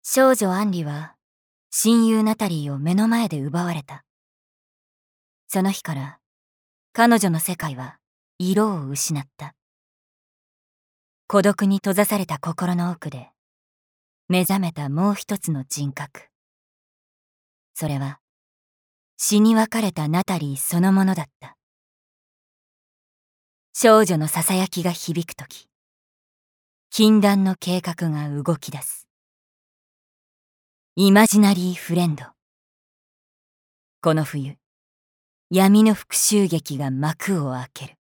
少女アンリは親友ナタリーを目の前で奪われた。その日から彼女の世界は色を失った。孤独に閉ざされた心の奥で目覚めたもう一つの人格。それは死に別れたナタリーそのものだった。少女のささやきが響くとき、禁断の計画が動き出す。イマジナリーフレンド。この冬、闇の復讐劇が幕を開ける。